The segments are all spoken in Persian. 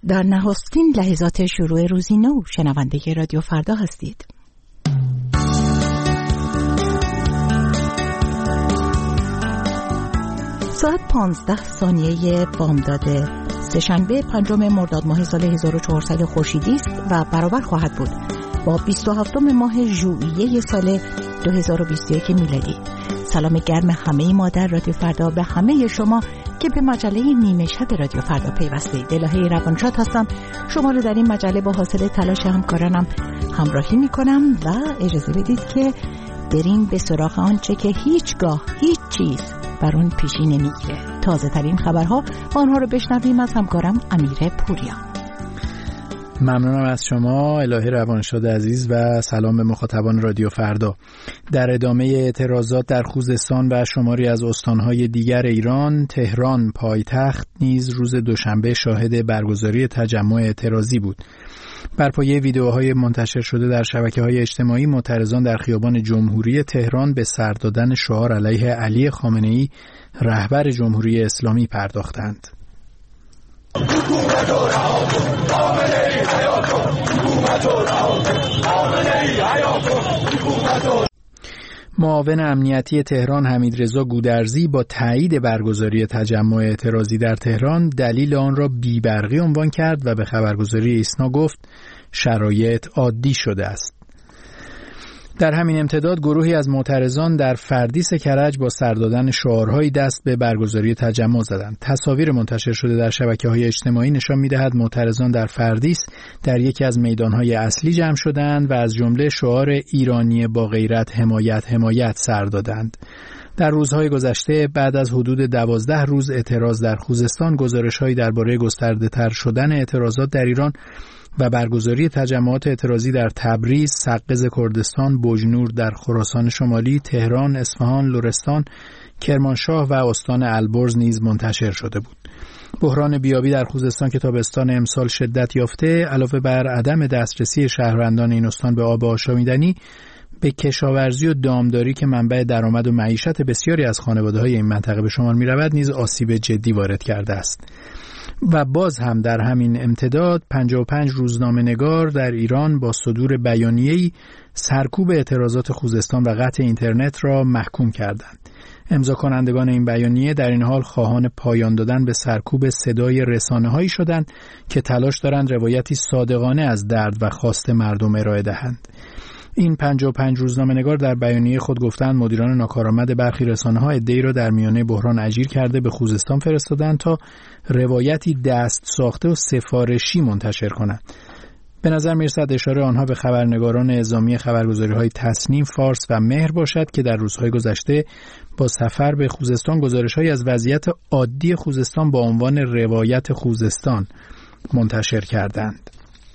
در نخستین لحظات شروع روزی نو شنونده رادیو فردا هستید. ساعت 15 بامداد سه‌شنبه 5 مرداد ماه سال 1400 خورشیدی است و برابر خواهد بود با 27 ماه ژوئیه سال 2021 میلادی. سلام گرم همه ما در رادیو فردا به همه شما که به مجله نیمه شب رادیو فردا پیوستید. الهه روانشاد هستم. شما رو در این مجله با حاصل تلاش همکارانم همراهی میکنم و اجازه بدید که بریم به سراغ آنچه که هیچگاه هیچ چیز بر اون پیشی نمیگیره. تازه ترین خبرها و آنها رو بشنویم از همکارم امیر پوریا. ممنونم از شما الهه روانشاد عزیز و سلام به مخاطبان رادیو فردا. در ادامه اعتراضات در خوزستان و شماری از استانهای دیگر ایران، تهران پایتخت نیز روز دوشنبه شاهد برگزاری تجمع اعتراضی بود. بر پایه ویدیوهای منتشر شده در شبکه‌های اجتماعی، معترضان در خیابان جمهوری تهران به سر دادن شعار علیه علی خامنه‌ای رهبر جمهوری اسلامی پرداختند. معاون امنیتی تهران حمیدرضا گودرزی با تایید برگزاری تجمع اعتراضی در تهران دلیل آن را بی‌برقی عنوان کرد و به خبرگزاری ایسنا گفت شرایط عادی شده است. در همین امتداد گروهی از معترضان در فردیس کرج با سر دادن شعارهایی دست به برگزاری تجمع زدند. تصاویر منتشر شده در شبکه‌های اجتماعی نشان می‌دهد معترضان در فردیس در یکی از میدان‌های اصلی جمع شدند و از جمله شعار ایرانی با غیرت حمایت حمایت سر دادند. در روزهای گذشته بعد از حدود 12 روز اعتراض در خوزستان، گزارش‌هایی درباره گسترده‌تر شدن اعتراضات در ایران و برگزاری تجمعات اعتراضی در تبریز، سقز کردستان، بوجنور در خراسان شمالی، تهران، اصفهان، لرستان، کرمانشاه و استان البرز نیز منتشر شده بود. بحران بیابی در خوزستان که تابستان امسال شدت یافته، علاوه بر عدم دسترسی شهروندان این استان به آب آشامیدنی، به کشاورزی و دامداری که منبع درآمد و معیشت بسیاری از خانواده‌های این منطقه به شمار می‌رود نیز آسیب جدی وارد کرده است. و باز هم در همین امتداد 55 روزنامه‌نگار در ایران با صدور بیانیه‌ای سرکوب اعتراضات خوزستان و قطع اینترنت را محکوم کردند. امضا کنندگان این بیانیه در این حال خواهان پایان دادن به سرکوب صدای رسانه‌هایی شدند که تلاش دارند روایتی صادقانه از درد و خواست مردم ارائه دهند. این 55 روزنامه‌نگار در بیانیه خود گفتند مدیران ناکارآمد برخی رسانه‌ها عده‌ای را در میانه بحران اجیر کرده به خوزستان فرستادند تا روایتی دست ساخته و سفارشی منتشر کنند. به نظر می‌رسد اشاره آنها به خبرنگاران اعزامی خبرگزاری‌های تصنیم، فارس و مهر باشد که در روزهای گذشته با سفر به خوزستان گزارش‌هایی از وضعیت عادی خوزستان با عنوان روایت خوزستان منتشر کردند.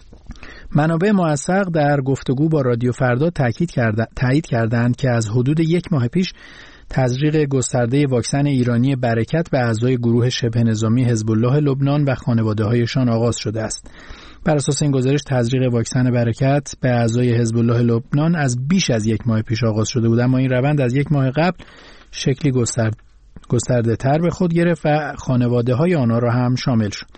منابع موثق در گفتگو با رادیو فردا تایید کردند که از حدود 1 ماه پیش تزریق گسترده واکسن ایرانی برکت به اعضای گروه شبه نظامی حزب الله لبنان و خانواده‌هایشان آغاز شده است. بر اساس این گزارش تزریق واکسن برکت به اعضای حزب الله لبنان از بیش از 1 ماه پیش آغاز شده بود، اما این روند از 1 ماه قبل شکلی گسترده تر به خود گرفت و خانواده‌های آنها را هم شامل شد.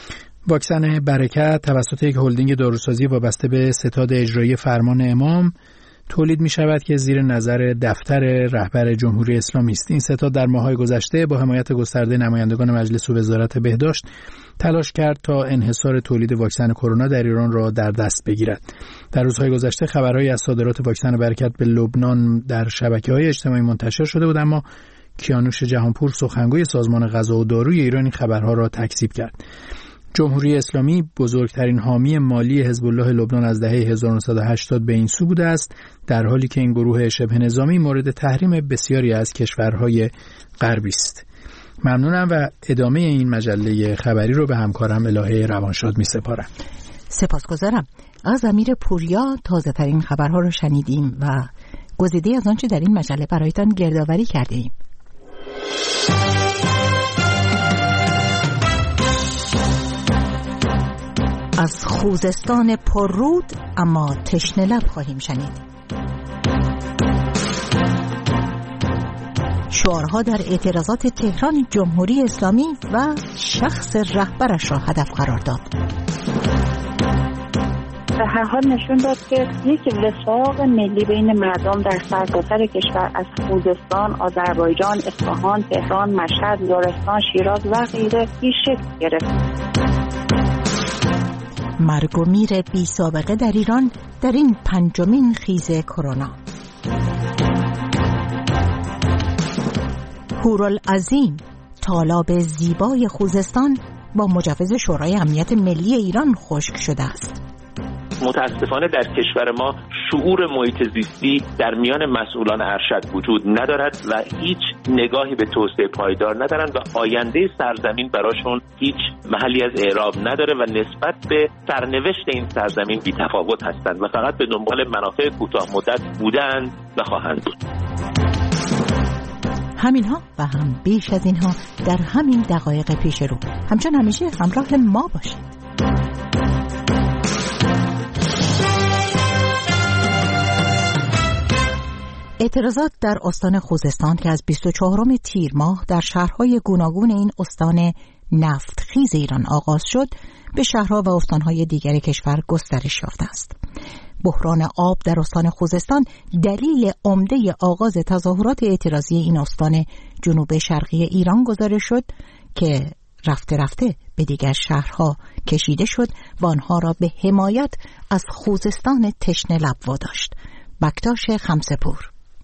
واکسن برکت توسط یک هلدینگ داروسازی وابسته به ستاد اجرایی فرمان امام تولید می شود که زیر نظر دفتر رهبر جمهوری اسلامی است. این ستاد در ماه‌های گذشته با حمایت گسترده نمایندگان مجلس و وزارت بهداشت تلاش کرد تا انحصار تولید واکسن کرونا در ایران را در دست بگیرد. در روزهای گذشته خبرهایی از صادرات واکسن برکت به لبنان در شبکه‌های اجتماعی منتشر شده بود، اما کیانوش جهانپور سخنگوی سازمان غذا و داروی ایران این خبرها را تکذیب کرد. جمهوری اسلامی بزرگترین حامی مالی حزب الله لبنان از دهه 1980 به این سو بوده است، در حالی که این گروه شبه نظامی مورد تحریم بسیاری از کشورهای غربی است. ممنونم و ادامه این مجله خبری رو به همکارم الهه روانشاد می‌سپارم. سپاسگزارم. از امیر پوریا تازه ترین خبرها رو شنیدیم و گزیده از آنچه در این مجله برایتان گردآوری کردیم. از خوزستان پررود اما تشنه لب خواهیم شنید. شعارها در اعتراضات تهران جمهوری اسلامی و شخص رهبرش را هدف قرار داد. به هر حال نشون داد که یک وفاق ملی بین مردم در سرتاسر کشور از خوزستان، آذربایجان، اصفهان، تهران، مشهد، لرستان، شیراز و غیره شکل گرفت. مرگ و میر بی سابقه در ایران در این 5مین خیز کرونا. هورالعظیم، تالاب زیبای خوزستان با مجوز شورای امنیت ملی ایران خشک شده است. متاسفانه در کشور ما شعور محیط زیستی در میان مسئولان ارشد وجود ندارد و هیچ نگاهی به توسعه پایدار ندارند و آینده سرزمین براشون هیچ محلی از اعراب نداره و نسبت به سرنوشت این سرزمین بی‌تفاوت هستند و فقط به دنبال منافع کوتاه مدت بودند و خواهند بود. همینها و هم بیش از اینها در همین دقایق پیش رو. همچون همیشه همراه ما باشید. اعتراضات در استان خوزستان که از 24 تیر ماه در شهرهای گوناگون این استان نفتخیز ایران آغاز شد، به شهرها و استانهای دیگر کشور گسترش یافته است. بحران آب در استان خوزستان دلیل عمده آغاز تظاهرات اعتراضی این استان جنوب شرقی ایران گزارش شد که رفته رفته به دیگر شهرها کشیده شد و آنها را به حمایت از خوزستان تشنه لب واداشت. بکتاش خمسه‌پور.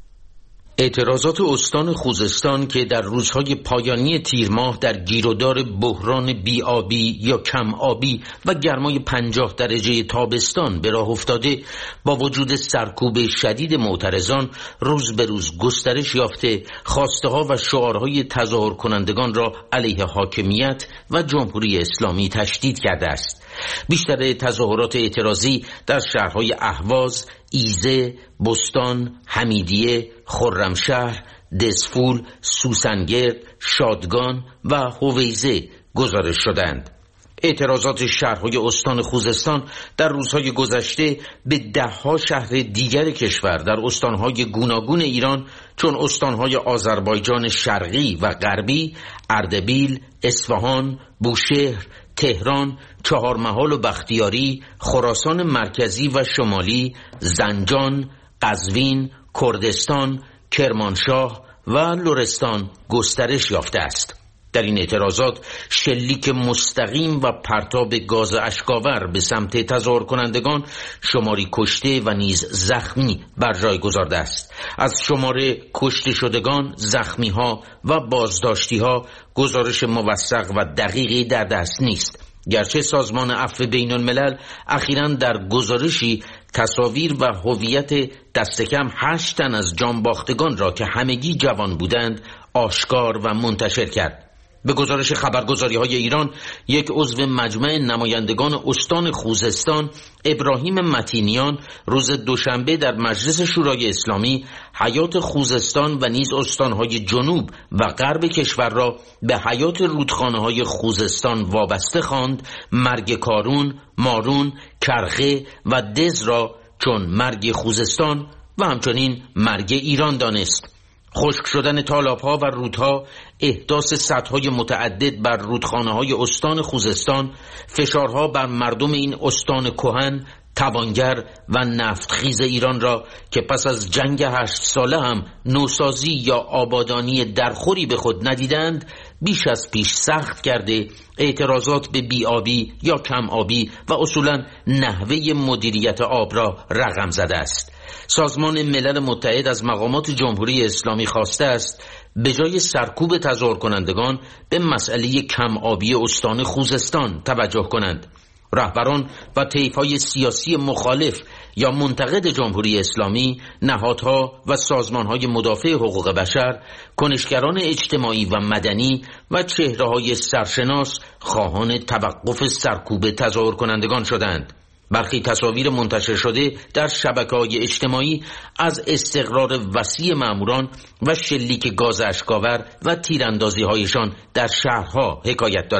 اعتراضات استان خوزستان که در روزهای پایانی تیر ماه در گیرودار بحران بی‌آبی یا کم آبی و گرمای 50 درجه تابستان به راه افتاده، با وجود سرکوب شدید معترضان روز به روز گسترش یافته، خواسته‌ها و شعارهای تظاهر کنندگان را علیه حاکمیت و جمهوری اسلامی تشدید کرده است. بیشتر تظاهرات اعتراضی در شهرهای اهواز، ایزه، بستان، حمیدیه، خرمشهر، دسفول، سوسنگرد، شادگان و هویزه گزارش شدند. اعتراضات شهرهای استان خوزستان در روزهای گذشته به ده‌ها شهر دیگر کشور در استانهای گوناگون ایران چون استانهای آذربایجان شرقی و غربی، اردبیل، اصفهان، بوشهر، تهران، چهارمحال و بختیاری، خراسان مرکزی و شمالی، زنجان، قزوین، کردستان، کرمانشاه و لرستان گسترش یافته است. در این اعتراضات شلیک مستقیم و پرتاب گاز اشک‌آور به سمت تظاهر کنندگان شماری کشته و نیز زخمی بر جای گذارده است. از شمار کشته شدگان، زخمی‌ها و بازداشتی‌ها گزارش موثق و دقیقی در دست نیست، گرچه سازمان عفو بین الملل اخیراً در گزارشی تصاویر و هویت دست کم 8 تن از جانباختگان را که همگی جوان بودند آشکار و منتشر کرد. به گزارش خبرگزاری‌های ایران، یک عضو مجمع نمایندگان استان خوزستان، ابراهیم متینیان، روز دوشنبه در مجلس شورای اسلامی حیات خوزستان و نیز استان‌های جنوب و غرب کشور را به حیات رودخانه‌های خوزستان وابسته خواند، مرگ کارون، مارون، کرخه و دز را چون مرگ خوزستان و همچنین مرگ ایران دانست. خشک شدن تالاب‌ها و رودها، احداث سدهای متعدد بر رودخانه‌های استان خوزستان، فشارها بر مردم این استان کهن، توانگر و نفتخیز ایران را که پس از جنگ 8 ساله هم نوسازی یا آبادانی درخوری به خود ندیدند، بیش از پیش سخت کرده اعتراضات به بی‌آبی یا کم آبی و اصولاً نحوه مدیریت آب را رقم زده است. سازمان ملل متحد از مقامات جمهوری اسلامی خواسته است به جای سرکوب تظاهر کنندگان به مسئله کم آبی استان خوزستان توجه کنند. رهبران و طیف‌های سیاسی مخالف یا منتقد جمهوری اسلامی، نهادها و سازمان‌های مدافع حقوق بشر، کنشگران اجتماعی و مدنی و چهره‌های سرشناس خواهان توقف سرکوب تظاهر کنندگان شدند. برخی تصاویر منتشر شده در شبکه‌های اجتماعی از استقرار وسیع ماموران و شلیک گاز اشک‌آور و تیراندازی‌هایشان در شهرها حکایت دارند.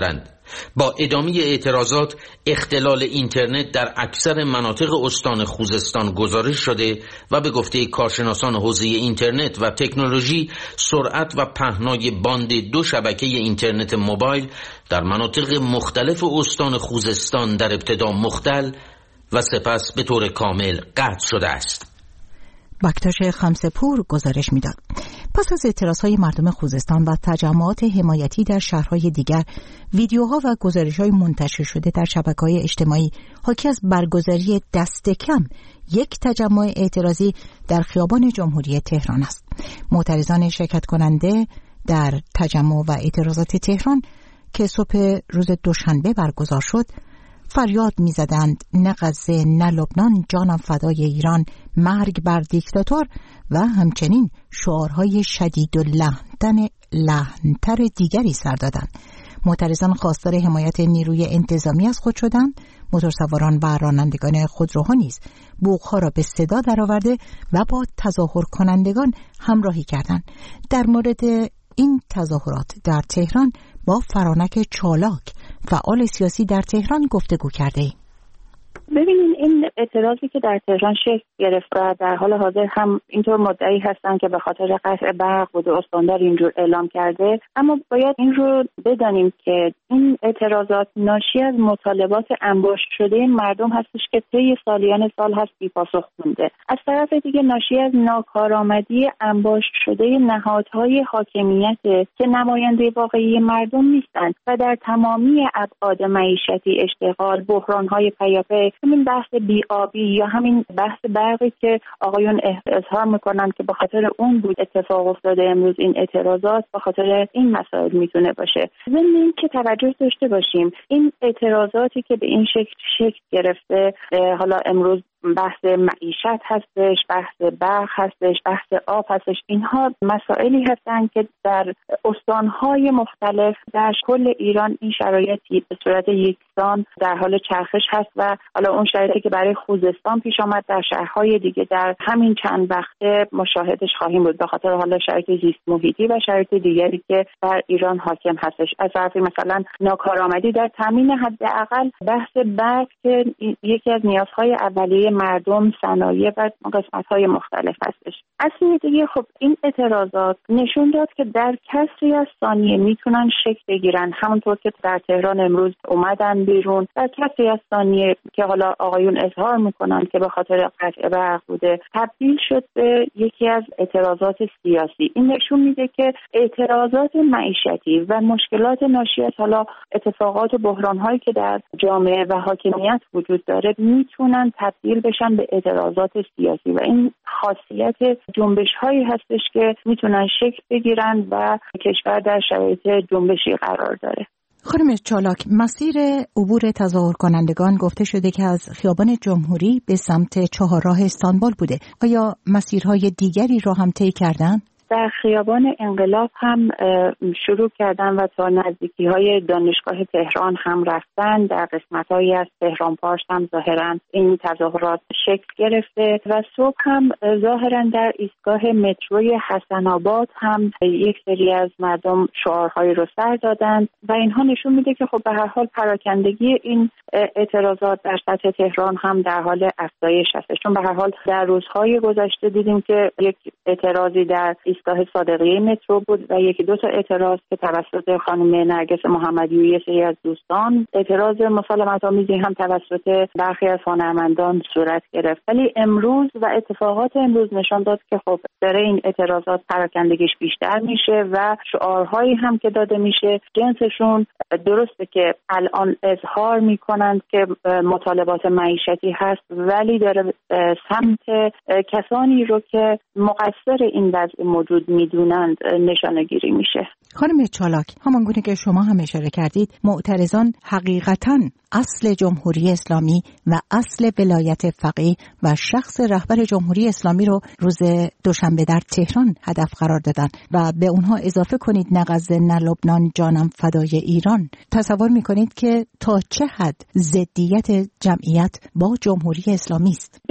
با ادامه اعتراضات، اختلال اینترنت در اکثر مناطق استان خوزستان گزارش شده و به گفته کارشناسان حوزه اینترنت و تکنولوژی، سرعت و پهنای باند 2 شبکه اینترنت موبایل در مناطق مختلف استان خوزستان در ابتدا مختل و سپس به طور کامل قطع شده است. بکتاش خمسپور گزارش میداد. پس از اعتراضهای مردم خوزستان و تجمعات حمایتی در شهرهای دیگر، ویدیوها و گزارش‌های منتشر شده در شبکه‌های اجتماعی حاکی از برگزاری دست کم یک تجمع اعتراضی در خیابان جمهوری تهران است. معترضان شرکت کننده در تجمع و اعتراضات تهران که صبح روز دوشنبه برگزار شد، فریاد می‌زدند نه غزه، نه لبنان، جانم فدای ایران، مرگ بر دیکتاتور و همچنین شعارهای شدید و لحن‌تر دیگری سر دادند. معترضان خواستار حمایت نیروی انتظامی از خود شدند. موتورسواران و رانندگان خودروها نیز بوق‌ها را به صدا درآورده و با تظاهر کنندگان همراهی کردند. در مورد این تظاهرات در تهران با فرانک چالاک، فعال سیاسی در تهران، گفتگو کرده ایم. ببینین این اعتراضی که در تهران شکل گرفت و در حال حاضر هم اینطور مدعی هستن که به خاطر قطع برق بود استاندار اینجور اعلام کرده، اما باید این رو بدانیم که این اعتراضات ناشی از مطالبات انباشت شده مردم هستش که طی سالیان سال هست بی‌پاسخ مونده. از طرف دیگه ناشی از ناکارآمدی انباشت شده نهادهای حاکمیت که نماینده واقعی مردم نیستند و در تمامی ابعاد معیشتی، اشتغال، بحران‌های پیاپی، همین بحث بی‌آبی یا همین بحث برقی که آقایون اظهار میکنن که به خاطر اون بود اتفاق افتاده امروز این اعتراضات، به خاطر این مسائل میتونه باشه. ضمن این که توجه داشته باشیم این اعتراضاتی که به این شکل گرفته، حالا امروز بحث معیشت هستش، بحث برق هستش، بحث آب هستش، اینها مسائلی هستن که در استانهای مختلف در کل ایران این شرایطی به صورت یکسان در حال چرخش هست و حالا اون شرایطی که برای خوزستان پیش آمد در شهرهای دیگه در همین چند وقته مشاهدش خواهیم بود، به خاطر حالا شرایط زیست محیطی و شرایط دیگری که در ایران حاکم هستش. از طرفی مثلا ناکارآمدی در تامین حداقل بحث برق که یکی از نیازهای اولیه مردم، صنایع و قسمت‌های مختلف هستش. از سوی دیگه خب این اعتراضات نشون داد که در کسری از ثانیه میتونن شکل بگیرن، همونطور که در تهران امروز اومدن بیرون، در کسری از ثانیه که حالا آقایون اظهار میکنن که به خاطر قطع برق بوده تبدیل شد به یکی از اعتراضات سیاسی. این نشون میده که اعتراضات معیشتی و مشکلات ناشی از حالا اتفاقات و بحران‌هایی که در جامعه و حاکمیت وجود داره میتونن تبدیل بشن به اعتراضات سیاسی و این خاصیت جنبش‌هایی هستش که میتونن شکل بگیرن و کشور در شرایط جنبشی قرار داره. خانم چالاک، مسیر عبور تظاهر کنندگان گفته شده که از خیابان جمهوری به سمت چهارراه استانبول بوده. آیا مسیرهای دیگری را هم طی کردن؟ در خیابان انقلاب هم شروع کردن و تا نزدیکی‌های دانشگاه تهران هم رفتن. در قسمت‌هایی از تهران پارس هم ظاهراً این تظاهرات شکل گرفته و صبح هم ظاهراً در ایستگاه متروی حسن آباد هم یک سری از مردم شعارهایی رو سر دادند و اینها نشون میده که خب به هر حال پراکندگی این اعتراضات در سطح تهران هم در حال افزایش هست، چون به هر حال در روزهای گذشته دیدیم که یک اعتراضی در ایستگاه صادقیه مترو بود و یکی دو تا اعتراض که توسط خانم نرگس محمدی و یه سری از دوستان، اعتراض مسالمت‌آمیزی هم توسط برخی از هنرمندان صورت گرفت. ولی امروز و اتفاقات امروز نشان داد که خب داره این اعتراضات پراکندگیش بیشتر میشه و شعارهایی هم که داده میشه جنسشون درسته که الان اظهار میکنند که مطالبات معیشتی هست، ولی داره سمت کسانی رو که مقصر این وضع موجود میدونند نشانه گیری میشه. خانم چالاک، همانگونه که شما هم اشاره کردید، معترضان حقیقتاً اصل جمهوری اسلامی و اصل ولایت فقیه و شخص رهبر جمهوری اسلامی رو روز دوشنبه در تهران هدف قرار دادن و به اونها اضافه کنید نه غزه، نه لبنان، جانم فدای ایران. تصور میکنید که تا چه حد ضدیت جمعیت با جمهوری اسلامی است؟ ببینید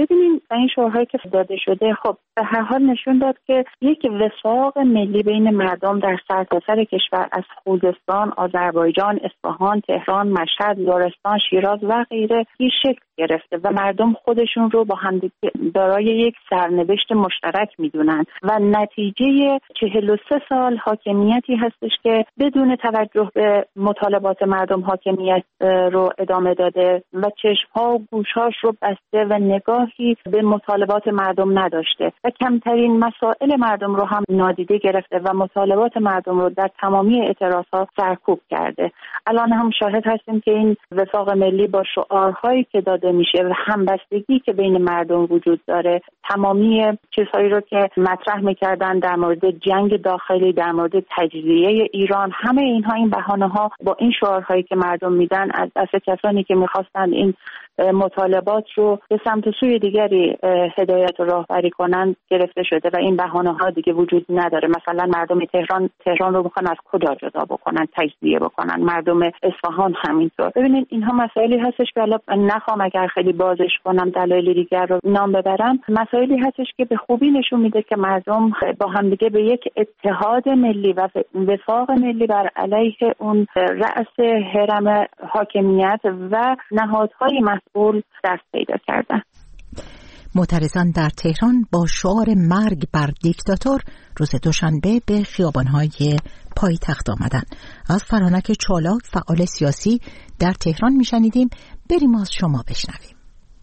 و این شعارهایی که داده شده خب به هر حال نشون داد که یک وفاق ملی بین مردم در سرتاسر کشور از خوزستان، آذربایجان، اصفهان، تهران، مشهد، لرستان، شیراز و غیره شکل گرفته و مردم خودشون رو با همدیگه دارای یک سرنوشت مشترک میدونن و نتیجه 43 سال حاکمیتی هستش که بدون توجه به مطالبات مردم حاکمیت رو ادامه داده و چشم‌ها و گوش‌هاش رو بسته و نگاهی به مطالبات مردم نداشته و کمترین مسائل مردم رو هم نادیده گرفته و مطالبات مردم رو در تمامی اعتراضات سرکوب کرده. الان هم شاهد هستیم که این وفاق ملی با شعارهایی که داده میشه و همبستگی که بین مردم وجود داره، تمامی چیزهایی رو که مطرح میکردن در مورد جنگ داخلی، در مورد تجزیه ایران، همه اینها این بهانه‌ها با این شعارهایی که مردم میدن از دست کسانی که میخواستن این مطالبات رو به سمت سوی دیگری هدایت و راهبری کنن گرفته شده و این بهانه‌ها دیگه وجود نداره. مثلا مردم تهران رو میخوان از کجا جدا بکنن، تجزیه بکنن، مردم اصفهان همینطور. ببینید اینها مسائلی هستش که حالا نخوام اگر خیلی بازش کنم دلایل دیگر رو نام ببرم، مسائلی هستش که به خوبی نشون میده که مردم با هم دیگه به یک اتحاد ملی و وفاق ملی بر علیه اون رأس هرم حاکمیت و نهادهای مسئول دست پیدا کردن. معترضان در تهران با شعار مرگ بر دیکتاتور روز دوشنبه به خیابان‌های پایتخت آمدند. از فرانک چالاک فعال سیاسی در تهران میشنیدیم. بریم از شما بشنویم.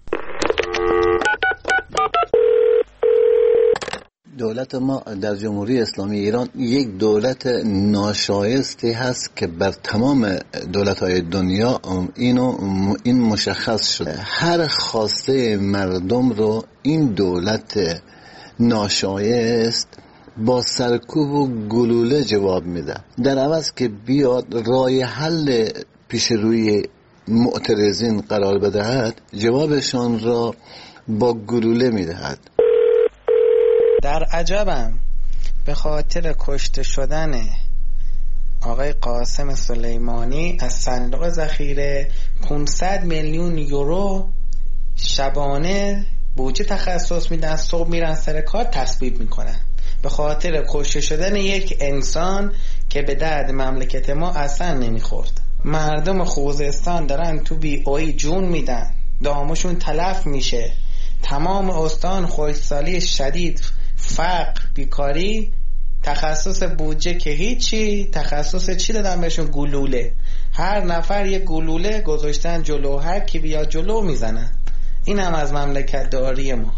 دولت ما در جمهوری اسلامی ایران یک دولت ناشایستی هست که بر تمام دولت‌های دنیا این مشخص شده. هر خواسته مردم رو این دولت ناشایست با سرکوب و گلوله جواب میده، در عوض که بیاد راه حل پیش روی معترضین قرار بدهد، جوابشان را با گلوله میدهد. در عجبم به خاطر کشته شدن آقای قاسم سلیمانی از صندوق ذخیره 500 میلیون یورو شبانه بودجه تخصص میدن، صبح میرن سر کار تصویب میکنن به خاطر کشته شدن یک انسان که به درد مملکت ما اصلا نمیخورد. مردم خوزستان دارن تو بی‌ای جون میدن، دامشون تلف میشه، تمام استان خشکسالی شدید، فقر، بیکاری، تخصص بودجه که هیچی، تخصص چی دادن بهشون؟ گلوله. هر نفر یک گلوله گذاشتن جلو، هر کی بیا جلو میزنن. این هم از مملکت داری ما.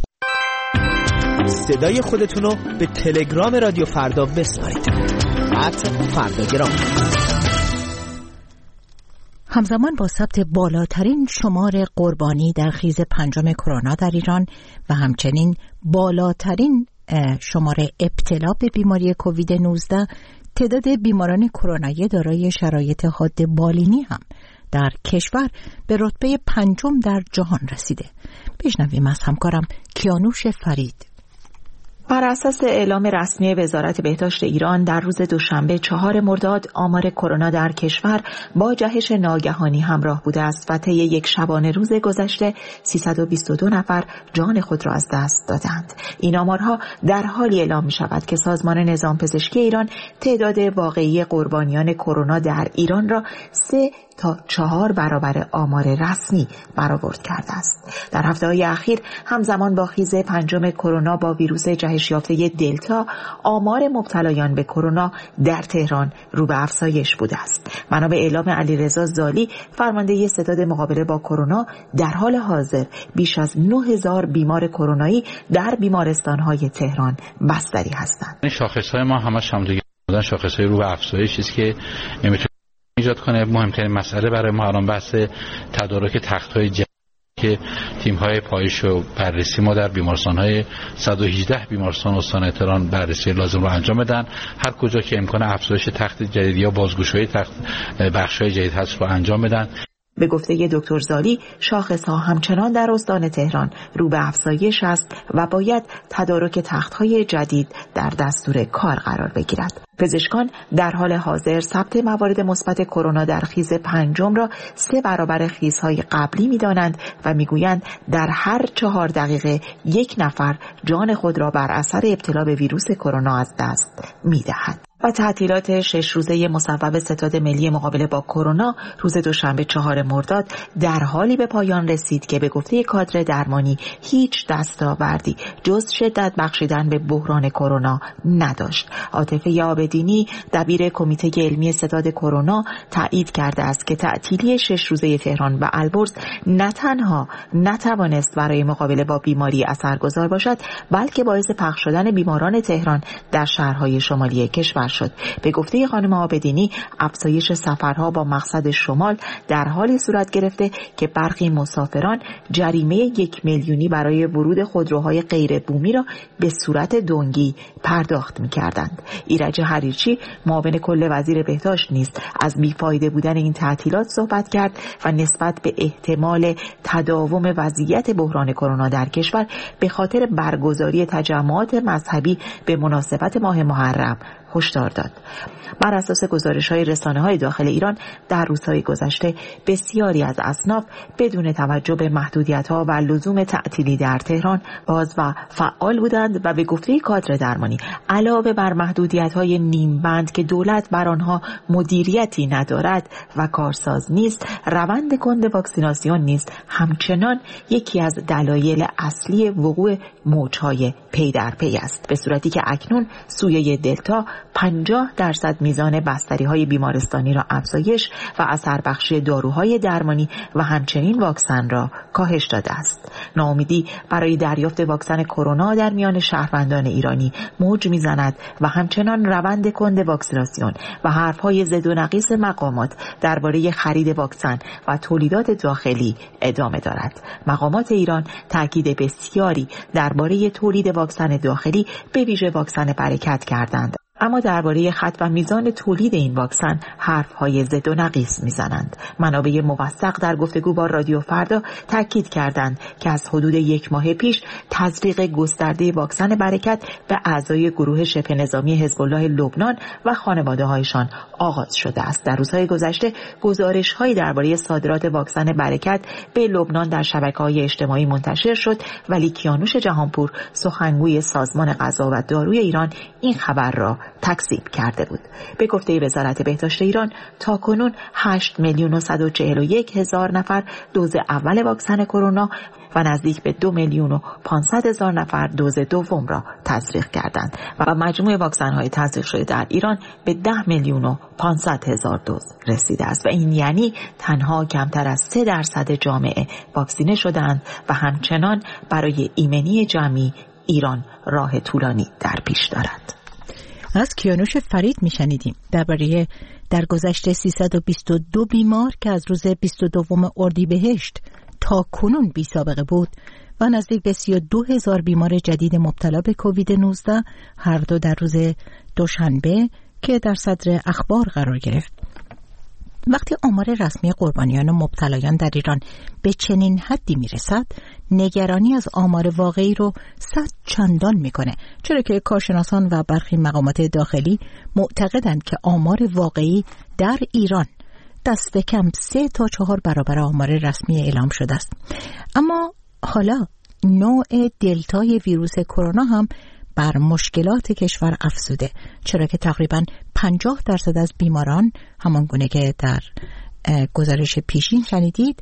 صدای خودتونو به تلگرام رادیو فردا بسپارید. @فرداگرام. همزمان با ثبت بالاترین شمار قربانی در خیز پنجم کرونا در ایران و همچنین بالاترین شمار ابتلا به بیماری کووید 19، تعداد بیماران کرونایی دارای شرایط حاد بالینی هم در کشور به رتبه پنجم در جهان رسیده. بشنویم از همکارم کیانوش فرید. بر اساس اعلام رسمی وزارت بهداشت ایران در روز دوشنبه 4 مرداد آمار کرونا در کشور با جهش ناگهانی همراه بوده است و طی یک شبانه روز گذشته 322 نفر جان خود را از دست دادند. این آمارها در حالی اعلام می شود که سازمان نظام پزشکی ایران تعداد واقعی قربانیان کرونا در ایران را 3 تا 4 برابر آمار رسمی برآورد کرده است. در هفته‌های اخیر همزمان با خیز پنجم کرونا با ویروس جهش یافته دلتا، آمار مبتلایان به کرونا در تهران رو به افزایش بوده است. بنا به اعلام علیرضا زالی، فرمانده ستاد مقابله با کرونا، در حال حاضر بیش از 9000 بیمار کرونایی در بیمارستان‌های تهران بستری هستند. این شاخص‌های ما همش هم دیگه بودن، شاخص‌های رو به افزایشی است که نمی‌تونه ایجاد کنه. مهمترین مسئله برای ما الان بحث تدارک تخت‌های جدید که تیم‌های پایش و بررسی ما در بیمارستان‌های 118 بیمارستان استان تهران بررسی لازم رو انجام بدن. هر کجا که امکان افزایش تخت جدید یا بازگشایی تخت بخش‌های جدید هست رو انجام بدن. به گفته دکتر زالی، شاخص‌ها همچنان در استان تهران رو به افزایش است و باید تدارک تخت‌های جدید در دستور کار قرار بگیرد. پزشکان در حال حاضر ثبت موارد مثبت کرونا در خیز پنجم را 3 برابر خیزهای قبلی می‌دانند و می‌گویند در هر 4 دقیقه 1 نفر جان خود را بر اثر ابتلا به ویروس کرونا از دست می‌دهد. و تعطیلات 6 روزه مصوب ستاد ملی مقابله با کرونا روز دوشنبه 4 مرداد در حالی به پایان رسید که به گفته کادر درمانی هیچ دستاوردی جز شدت بخشیدن به بحران کرونا نداشت. عاطفه عابدینی دبیر کمیته علمی ستاد کرونا تایید کرده است که تعطیلی 6 روزه تهران و البرز نه تنها نتوانست برای مقابله با بیماری اثرگذار باشد، بلکه باعث پخش شدن بیماران تهران در شهرهای شمالی کشور شد. به گفته خانم عابدینی، افزایش سفرها با مقصد شمال در حالی صورت گرفته که برخی مسافران جریمه 1 میلیونی برای ورود خودروهای غیر بومی را به صورت دنگی پرداخت می‌کردند. ایرج حریرچی معاون کل وزیر بهداشت نیز از بیفایده بودن این تعطیلات صحبت کرد و نسبت به احتمال تداوم وضعیت بحران کرونا در کشور به خاطر برگزاری تجمعات مذهبی به مناسبت ماه محرم هشدار داد. بر اساس گزارش‌های رسانه‌های داخل ایران در روزهای گذشته بسیاری از اصناف بدون توجه به محدودیت‌ها و لزوم تعطیلی در تهران باز و فعال بودند و به گفته کادر درمانی علاوه بر محدودیت‌های نیمبند که دولت بر آنها مدیریتی ندارد و کارساز نیست، روند کند واکسیناسیون نیز همچنان یکی از دلایل اصلی وقوع موج‌های پی در پی است، به صورتی که اکنون سویه دلتا 50% میزان بستری‌های بیمارستانی را افزایش و اثر بخشی داروهای درمانی و همچنین واکسن را کاهش داده است. ناامیدی برای دریافت واکسن کرونا در میان شهروندان ایرانی موج میزند و همچنان روند کند واکسیناسیون و حرف‌های ضد و نقیص مقامات درباره خرید واکسن و تولیدات داخلی ادامه دارد. مقامات ایران تاکید بسیاری درباره تولید واکسن داخلی به ویژه واکسن برکت کردند، اما درباره خط و میزان تولید این واکسن حرف‌های ضد و نقیص میزنند. منابع موثق در گفتگو با رادیو فردا تاکید کردند که از حدود 1 ماه پیش تزریق گسترده واکسن برکت به اعضای گروه شبه نظامی حزب الله لبنان و خانواده‌هایشان آغاز شده است. در روزهای گذشته گزارش‌هایی درباره صادرات واکسن برکت به لبنان در شبکه‌های اجتماعی منتشر شد، ولی کیانوش جهانپور سخنگوی سازمان غذا و داروی ایران این خبر را تکذیب کرده بود. به گفته وزارت بهداشت ایران تاکنون 8,141,000 نفر دوز اول واکسن کرونا و نزدیک به 2,500,000 نفر دوز دوم را تزریق کردند و مجموع واکسن‌های تزریق شده در ایران به 10,500,000 دوز رسیده است و این یعنی تنها کمتر از 3% جامعه واکسینه شدند و همچنان برای ایمنی جمعی ایران راه طولانی در پیش دارد. از کیانوش فرید میشنیدیم درباره در گذشته 322 بیمار که از روز 22 اردیبهشت تا کنون بی سابقه بود و نزدیک به 32,000 بیمار جدید مبتلا به کووید 19 هر دو در روز دوشنبه که در صدر اخبار قرار گرفت. وقتی آمار رسمی قربانیان و مبتلایان در ایران به چنین حدی میرسد، نگرانی از آمار واقعی رو 100 چندان میکنه، چرا که کارشناسان و برخی مقامات داخلی معتقدند که آمار واقعی در ایران دست کم 3 تا 4 برابر آمار رسمی اعلام شده است. اما حالا نوع دلتای ویروس کرونا هم بر مشکلات کشور افزوده، چرا که تقریباً 50% از بیماران همان گونه که در گزارش پیشین شنیدید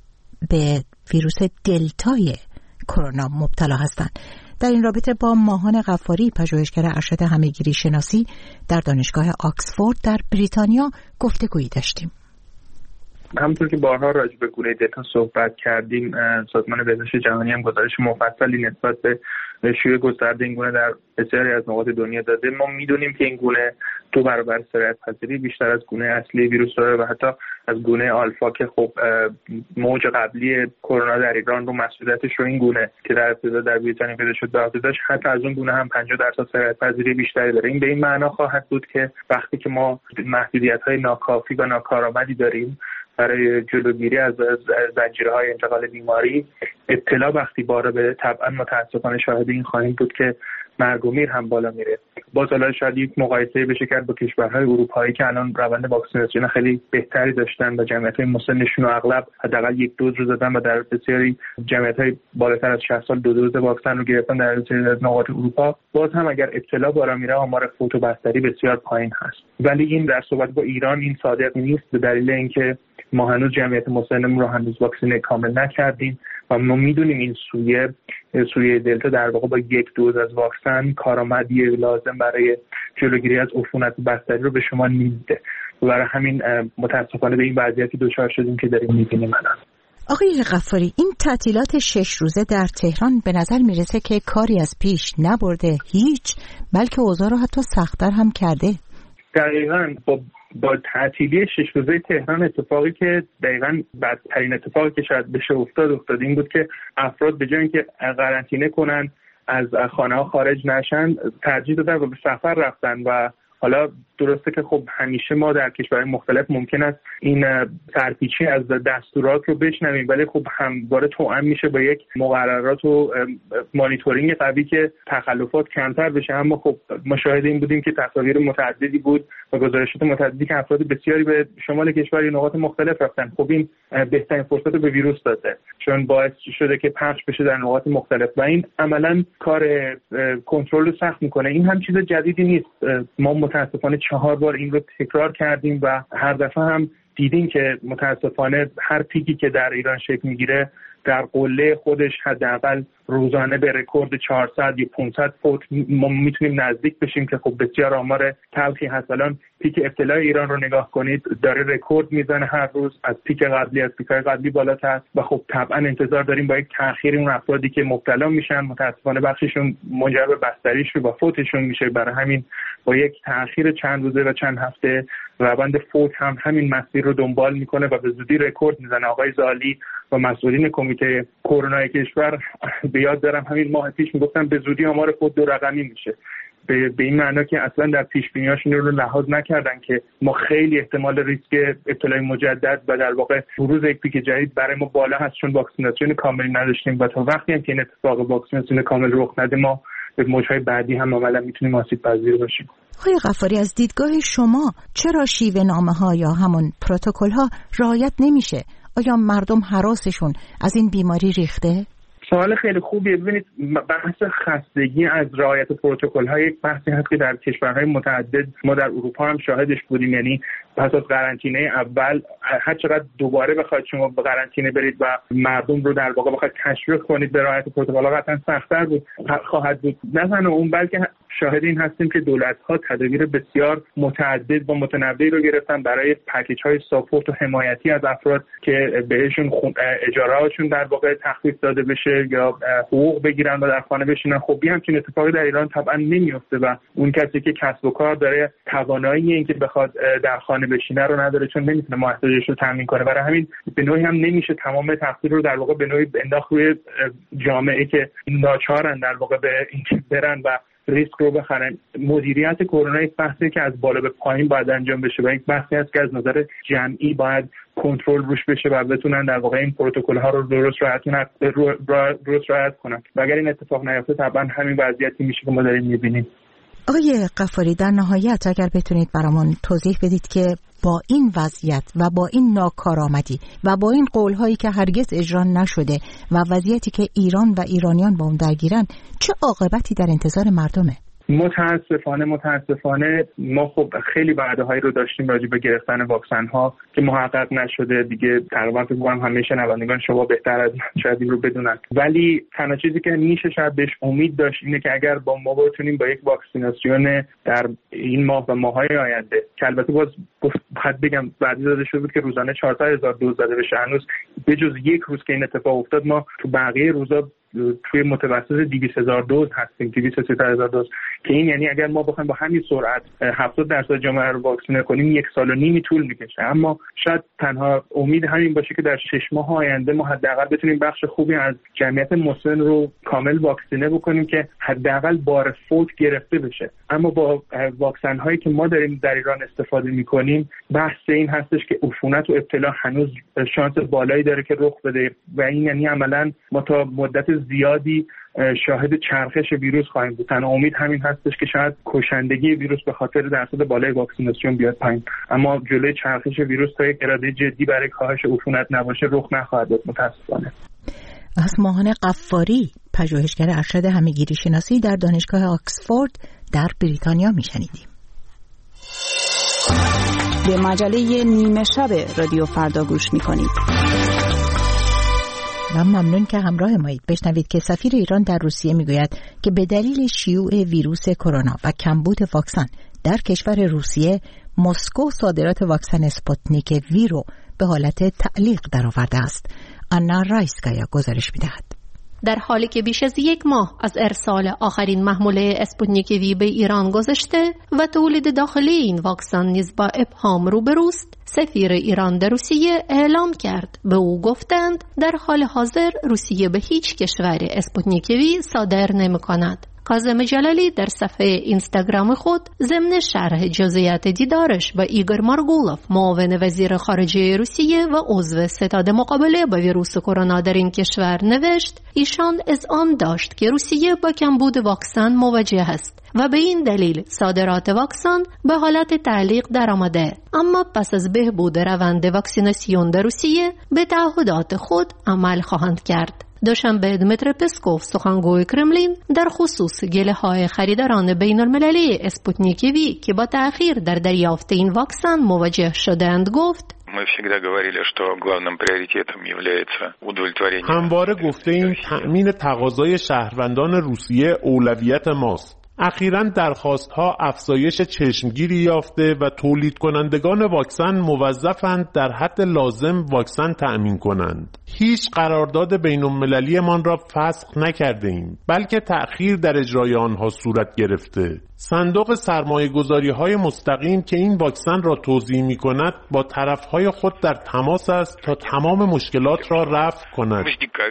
به ویروس دلتای کرونا مبتلا هستند. در این رابطه با ماهان غفاری، پژوهشگر ارشد همه‌گیری شناسی در دانشگاه آکسفورد در بریتانیا گفتگویی داشتیم. همونطور که بارها راجع به گونه دلتا صحبت کردیم، سازمان بهداشت جهانی هم گزارش مفصلی نسبت به شیوع گسترده این گونه در بسیاری از نقاط دنیا داده. ما میدونیم که این گونه 2 برابر سرعت پذیری بیشتر از گونه اصلی ویروس داره و حتی از گونه آلفا که خب موج قبلی کرونا در ایران رو مسئولیتش رو این گونه که در ابتدا در بریتانیا پیدا شد به عهده داشت، حتی از اون گونه هم 50% سرعت پذیری بیشتری داره. این به این معنا خواهد بود که وقتی که ما محدودیت‌های ناکافی و ناکارآمدی داریم برای جلوگیری از زنجیره‌های انتقال بیماری. ابتلا وقتی باره به طبعا متاسفانه شاهد این خواهیم بود که مرگ و میر هم بالا میره. باز حالا شاید یک مقایسه بشه کرد با کشورهای اروپایی که الان روند واکسیناسیون خیلی بهتری داشتن و جمعیت‌های مسنشون اغلب حداقل یک دوز رو زدن و در بسیاری جمعیت‌های بالاتر از 60 سال 2 دوز واکسن رو گرفتن. در بسیاری از نقاط اروپا باز هم اگر ابتلا بالا میره آمار فوت و بستری بسیار پایین هست. ولی این در صحبت با ایران این صادق نیست، به دلیل اینکه ما هنوز جمعیت مسنمون رو هنوز واکسینه کامل نکردیم و ما میدونیم این سویه دلتا در واقع با یک دوز از واکسن کارآمدی لازم برای جلوگیری از عفونت بستری رو به شما نمیده و برای همین متاسفانه به این وضعیتی دچار شدیم که داریم میبینیم الان. آقای غفاری، این تعطیلات 6 روزه در تهران به نظر میرسه که کاری از پیش نبرده هیچ، بلکه اوضاع رو حتی سخت‌تر هم کرده. دقیقاً با تعطیلی 6 روزه تهران اتفاقی که دقیقاً بدترین اتفاقی که شاید بشه افتاد این بود که افراد به جای اینکه قرنطینه کنن از خانه ها خارج نشن ترجیح دادن و به سفر رفتن. و حالا درسته که خب همیشه ما در کشورهای مختلف ممکن است این سرپیچی از دستورات رو بشنویم، ولی خب همواره توأم میشه با یک مقررات و مانیتورینگ قوی که تخلفات کمتر بشه. اما خب مشاهده این بودیم که تصاویر متعددی بود و گزارشات متعددی که افراد بسیاری به شمال کشور یا نقاط مختلف رفتن. خب این بهترین فرصت رو به ویروس داده، چون باعث شده که پخش بشه در نقاط مختلف و این عملاً کار کنترل رو سخت میکنه. این هم چیز جدیدی نیست، ما متاسفانه 4 بار این رو تکرار کردیم و هر دفعه هم دیدیم که متاسفانه هر پیکی که در ایران شکل میگیره در قله خودش حداقل روزانه به رکورد 400 یا 500 فوت ما میتونیم نزدیک بشیم که خب بسیار آمار تلخی هست. الان پیک ابتلای ایران رو نگاه کنید داره رکورد میزنه هر روز، از پیک قبلی بالاتر و خب طبعا انتظار داریم با یک تأخیر اون افرادی که مبتلا میشن متاسفانه بخششون منجر به بستریش و فوتشون میشه. برای همین با یک تأخیر چند روزه و چند هفته روند فوت هم همین مسیر رو دنبال میکنه و به زودی رکورد میزنه. آقای زالی و مسئولین کمیته کرونا کشور به یاد دارم همین ماه پیش میگفتن به زودی آمار فوت 2 رقمی میشه، به این معنا که اصلا در پیش بینیاشون رو لحاظ نکردن که ما خیلی احتمال ریسک ابتلای مجدد و در واقع بروز یک پیک جدید برای ما بالا هست، چون واکسیناسیون کاملی نداشتیم و تا وقتی هم که این اتفاق واکسیناسیون کامل رخ نده ما به موجهای بعدی هم عملا میتونیم آسیب پذیر باشیم. آقای غفاری، از دیدگاه شما چرا شیوه نامه‌ها یا همون پروتکل‌ها رعایت نمیشه؟ آیا مردم هراسشون از این بیماری ریخته؟ سوال خیلی خوبیه. ببینید بحث خستگی از رعایت پروتکل‌ها یک بحثی هست که در کشورهای متعدد ما در اروپا هم شاهدش بودیم. یعنی پس از قرنطینه اول هر چقدر دوباره بخواید شما به قرنطینه برید و مردم رو در واقع بخواید تشویق کنید به رعایت پروتکل‌ها قطعا سخت‌تر خواهد بود. نه تنها اون بلکه شاهد این هستیم که دولت‌ها تدابیر بسیار متعدد و متنوعی رو گرفتن برای پکیج‌های ساپورت و حمایتی از افراد که بهشون اجاره‌هاشون در واقع تخفیف داده بشه یا حقوق بگیرن و در خانه بشینن. خب همچین اتفاقی در ایران طبعا نمیفته و اون کسی که کسب و کار داره توانایی اینکه بخواد در خانه بشینه رو نداره، چون نمیتونه احتیاجش رو تامین کنه. برای همین به نوعی هم نمیشه تمام تقصیر رو در واقع به نوعی انداخت روی جامعه که ناچارن در واقع به اینکه برن و ریسک رو بخرن. مدیریت کرونا یک بحثی که از بالا به پایین باید انجام بشه و یک بحثی است که از نظر جمعی باید کنترل روش بشه و بتونن در واقع این پروتکل‌ها رو درست رعایت کنن. و اگر این اتفاق نیفته طبعا همین وضعیتی میشه که ما داریم می‌بینیم. آقای غفاری، در نهایت اگر بتونید برامون توضیح بدید که با این وضعیت و با این ناکارآمدی و با این قول‌هایی که هرگز اجرا نشده و وضعیتی که ایران و ایرانیان با اون درگیرن چه عاقبتی در انتظار مردمه؟ متاسفانه ما خب خیلی وعده‌هایی رو داشتیم راجع به گرفتن واکسن‌ها که محقق نشده. دیگه تقریبا فکر کنم همه شنوندگان شما بهتر از من شاید این رو بدونن، ولی تنها چیزی که میشه شاید بهش امید داشت اینه که اگر با ما بتونیم با یک واکسیناسیون در این ماه و ماه‌های آینده که البته باید بگم وعده داده شده بود که روزانه 400,000 دوز داده بشه، هنوز به جز یک روز که این اتفاق افتاد ما تو بقیه روزا توی متوسط 200,000 دوز هستیم، 230,000 دوز، که این یعنی اگر ما بخوایم با همین سرعت 70% جامعه رو واکسینه کنیم 1.5 سال طول میکشه. اما شاید تنها امید همین باشه که در 6 ماه آینده ما حداقل بتونیم بخش خوبی از جمعیت مسن رو کامل واکسینه بکنیم که حداقل بار فوت گرفته بشه. اما با واکسن هایی که ما داریم در ایران استفاده میکنیم بحث این هستش که عفونت و ابتلا هنوز شانس بالایی داره که رخ بده و این یعنی عملاً ما تا مدت زیادی شاهد چرخش ویروس خواهیم بود. تنها امید همین هستش که شاید کشندگی ویروس به خاطر درصد بالای واکسیناسیون بیاد پایین، اما جلوی چرخش ویروس تا یک اراده جدی برای کاهش عفونت نباشه رخ نخواهد داد متاسفانه. از ماهان قفاری، پژوهشگر ارشد همه‌گیری شناسی در دانشگاه آکسفورد در بریتانیا میشنیدیم. به مجله نیمه شب رادیو فردا گوش میکنید و ممنون که همراه مایید. بشنوید که سفیر ایران در روسیه میگوید که به دلیل شیوع ویروس کرونا و کمبود واکسن در کشور روسیه، مسکو صادرات واکسن اسپوتنیک وی رو به حالت تعلیق درآورده است. آنا رایسکایا گزارش می‌دهد. در حالی که بیش از 1 ماه از ارسال آخرین محموله اسپوتنیک وی به ایران گذشته و تولید داخلی این واکسن نیز با ابهام روبروست، سفیر ایران در روسیه اعلام کرد. به او گفتند در حال حاضر روسیه به هیچ کشور اسپوتنیک وی صادر نمی‌کند. کاظم جلالی در صفحه اینستاگرام خود ضمن شرح جزئیات دیدارش با ایگور مارگولوف، معاون وزیر خارجه روسیه و عضو ستاد مقابله با ویروس کرونا در این کشور، نوشت ایشان اذعان داشت که روسیه با کمبود واکسن مواجه است و به این دلیل صادرات واکسن به حالت تعلیق درآمده، اما پس از بهبود روند واکسیناسیون در روسیه به تعهدات خود عمل خواهند کرد. دوشنبه دمیتر پسکوف، سخنگوی کرملین، در خصوص گله‌های خریداران بین‌المللی اسپوتنیک وی که با تأخیر در دریافت این واکسن مواجه شدند گفت: همواره گفته‌ایم تأمین تقاضای شهروندان روسیه اولویت ماست. اخیراً درخواست‌ها افزایش چشمگیری یافته و تولید کنندگان واکسن موظفند در حد لازم واکسن تأمین کنند. هیچ قرارداد بین‌المللی مان را فسخ نکرده ایم، بلکه تأخیر در اجرای آنها صورت گرفته. صندوق سرمایه‌گذاری‌های مستقیم که این واکسن را توزیع می‌کند با طرف‌های خود در تماس است تا تمام مشکلات را رفع کند.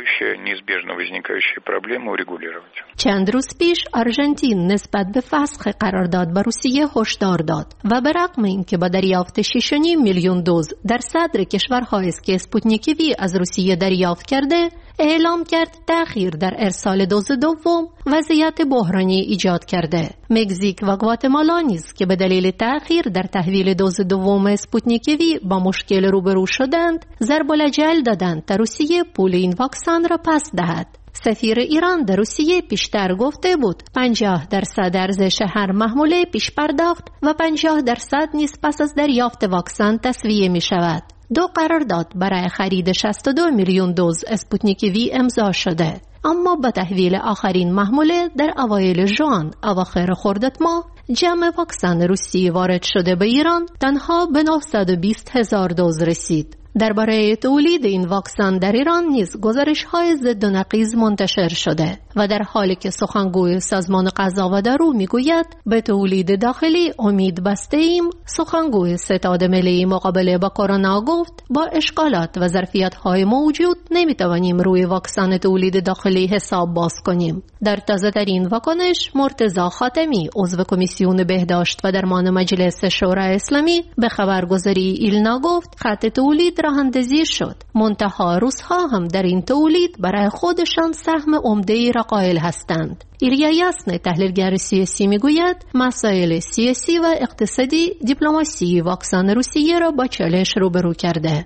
چند روز پیش آرژانتین نسبت به فسخ قرارداد با روسیه هشدار داد و به رغم اینکه با دریافت 6.5 میلیون دوز در صدر کشورهایی است که اسپوتنیک وی از روسیه دریافت کرده، اعلام کرد تأخیر در ارسال دوز دوم وضعیت بحرانی ایجاد کرده. مکزیک و گواتمالا نیز که به دلیل تأخیر در تحویل دوز دوم اسپوتنیک وی با مشکل روبرو شدند، ضرب الجل دادند تا روسیه پول این واکسن را پس دهد. سفیر ایران در روسیه پیشتر گفته بود 50% ارزش هر محموله پیش پرداخت و 50% نیز پس از دریافت واکسن تسویه می شود. 2 قرارداد برای خرید 62 میلیون دوز اسپوتنیک وی امضا شده، اما با تحویل آخرین محموله در اوایل ژوئن اواخر خرداد ماه، جمع واکسن روسی وارد شده به ایران تنها به 920,000 دوز رسید. درباره تولید این واکسن در ایران نیز گزارش‌های ضد و نقیض منتشر شده و در حالی که سخنگوی سازمان غذا و دارو میگوید به تولید داخلی امید بسته ایم، سخنگوی ستاد ملی مقابله با کرونا گفت با اشکالات و ظرفیت‌های موجود نمیتوانیم روی واکسن تولید داخلی حساب باز کنیم. در تازه‌ترین واکنش، مرتضی خاتمی، عضو کمیسیون بهداشت و درمان مجلس شورای اسلامی، به خبرگزاری ایلنا گفت خط تولید راه‌اندازی شد، منتها روس‌ها هم در این تولید برای خودشان سهم عمده‌ای را قائل هستند. ایلیا یاسن، تحلیلگر سیاسی، میگوید مسائل سیاسی و اقتصادی دیپلماسی واکسن روسیه را با چالش روبرو کرده.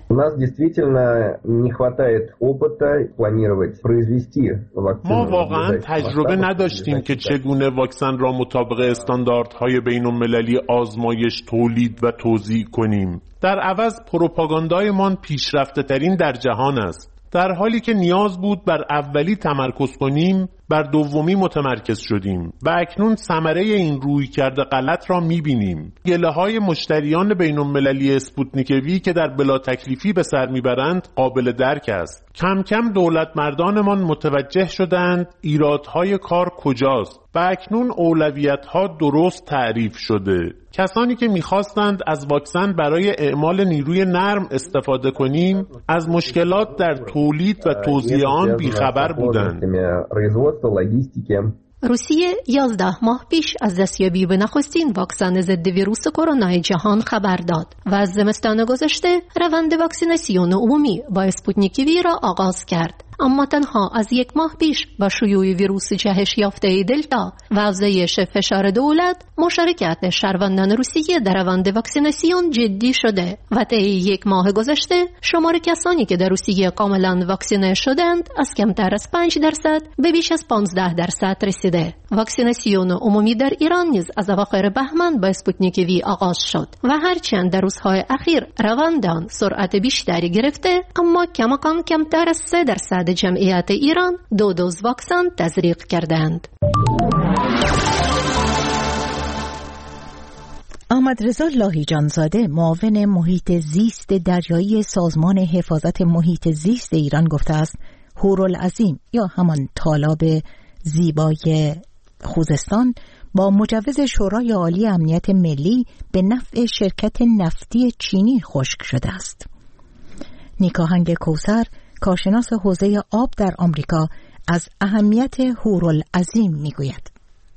ما واقعا تجربه نداشتیم که چگونه واکسن را مطابق استانداردهای بین‌المللی آزمایش، تولید و توزیع کنیم. در عوض پروپاگاندایمان پیشرفته ترین در جهان است. در حالی که نیاز بود بر اولی تمرکز کنیم، بر دومی متمرکز شدیم و اکنون ثمره این رویکرد غلط را می‌بینیم. گله‌های مشتریان بین‌المللی اسپوتنیک وی که در بلا تکلیفی به سر میبرند قابل درک است. کم کم دولت مردانمان متوجه شدند ایرادهای کار کجاست و اکنون اولویت‌ها درست تعریف شده. کسانی که می‌خواستند از واکسن برای اعمال نیروی نرم استفاده کنیم از مشکلات در تولید و توزیع آن بیخبر بودند. روسیه 11 ماه پیش از دستیابی به نخستین واکسن ضد ویروس کرونا جهان خبر داد و از زمستان گذشته روند واکسیناسیون عمومی با اسپوتنیک وی را آغاز کرد. اما تنها از 1 ماه پیش با شیوع ویروس جهش یافته دلتا و افزایش فشار دولت مشارکت شهروندان روسیه در روند واکسیناسیون جدی شده و طی 1 ماه گذشته شمار کسانی که در روسیه کاملا واکسینه شدند از کمتر از 5% به بیش از 15% رسیده. واکسیناسیون عمومی در ایران نیز از اواخر بهمن با اسپوتنیک وی آغاز شد و هرچند در روزهای اخیر روند آن سرعت بیشتری گرفته، اما کماکان کمتر از 3% جمعیت ایران 2 دوز واکسن تزریق کردند. احمدرضا لاهیجانزاده معاون محیط زیست دریایی سازمان حفاظت محیط زیست ایران گفته است هورالعظیم یا همان تالاب زیبای خوزستان با مجوز شورای عالی امنیت ملی به نفع شرکت نفتی چینی خشک شده است. نیکاهنگ کوثر کارشناس حوزه آب در آمریکا از اهمیت هورالعظیم میگوید.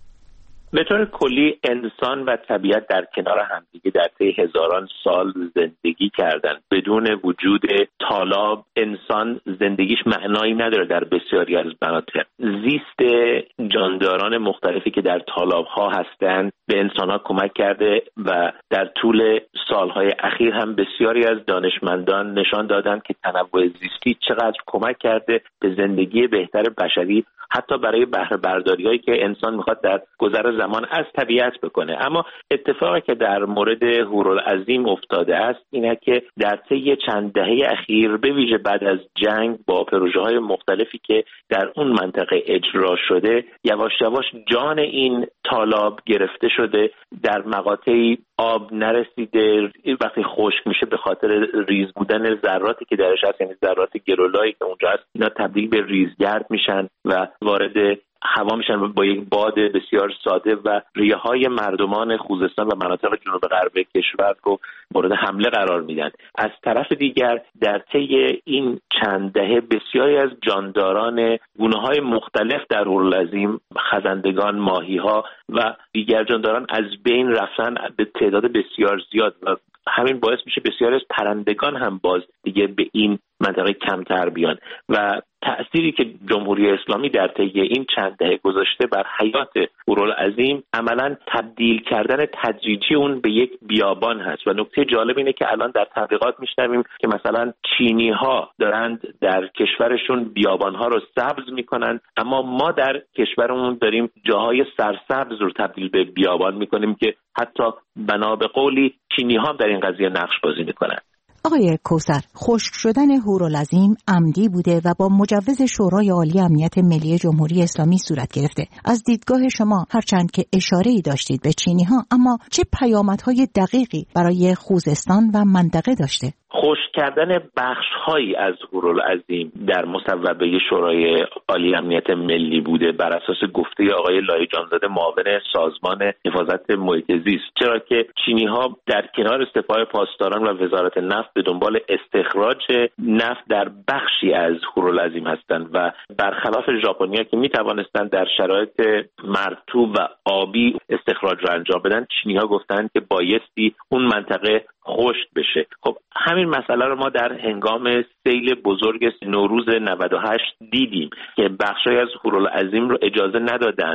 به طور کلی انسان و طبیعت در کنار همدیگه در طی هزاران سال زندگی کردند. بدون وجود تالاب انسان زندگیش معنایی نداره. در بسیاری از مناطق زیست جانداران مختلفی که در تالاب‌ها هستند به انسان‌ها کمک کرده و در طول سالهای اخیر هم بسیاری از دانشمندان نشان دادند که تنوع زیستی چقدر کمک کرده به زندگی بهتر بشری، حتی برای بهره برداری‌هایی که انسان می‌خواد در گذر زمان از طبیعت بکنه. اما اتفاقی که در مورد هورالعظیم افتاده است اینه که در طی چند دهه اخیر به ویژه بعد از جنگ با پروژه‌های مختلفی که در اون منطقه اجرا شده یواش یواش جان این تالاب گرفته شده، در مقاطعی آب نرسیده، وقتی خشک میشه به خاطر ریز بودن ذراتی که درش هست، یعنی ذرات گلولایی که اونجا هست، اینا تبدیل به ریزگرد میشن و وارد هوا میشن و با یک باد بسیار ساده و ریه‌های مردمان خوزستان و مناطق جنوب غرب کشور رو مورد حمله قرار میدن. از طرف دیگر در طی این چند دهه بسیاری از جانداران گونه‌های مختلف در هورالعظیم، خزندگان، ماهی‌ها و دیگر جانداران از بین رفتن به تعداد بسیار زیاد و همین باعث میشه بسیاری از پرندگان هم باز دیگه به این منطقه کمتر بیان و تأثیری که جمهوری اسلامی در طی این چند دهه گذاشته بر حیات هورالعظیم عملاً تبدیل کردن تدریجی اون به یک بیابان هست. و نکته جالب اینه که الان در تبلیغات میشنویم که مثلا چینی‌ها دارند در کشورشون بیابان‌ها رو سبز میکنن، اما ما در کشورمون داریم جاهای سرسبز رو تبدیل به بیابان میکنیم که حتی بنا به قولی چینی‌ها در این قضیه نقش بازی میکنن. آقای کوثر، خشک شدن هورالعظیم عمدی بوده و با مجوز شورای عالی امنیت ملی جمهوری اسلامی صورت گرفته. از دیدگاه شما هرچند که اشاره‌ای داشتید به چینی‌ها، اما چه پیامدهای دقیقی برای خوزستان و منطقه داشته؟ خشک کردن بخش‌هایی از هورالعظیم در مصوبه شورای عالی امنیت ملی بوده بر اساس گفته آقای لاهیجانزاده معاون سازمان حفاظت محیط زیست، چرا که چینی‌ها در کنار سپاه پاسداران و وزارت نفت به دنبال استخراج نفت در بخشی از هورالعظیم هستند و برخلاف ژاپنیا که می‌توانستند در شرایط مرطوب و آبی استخراج را انجام بدن، چینی‌ها گفتند که بایستی اون منطقه خشک بشه. خب همین مسئله رو ما در هنگام سیل بزرگ نوروز 98 دیدیم که بخشای از هورالعظیم رو اجازه ندادند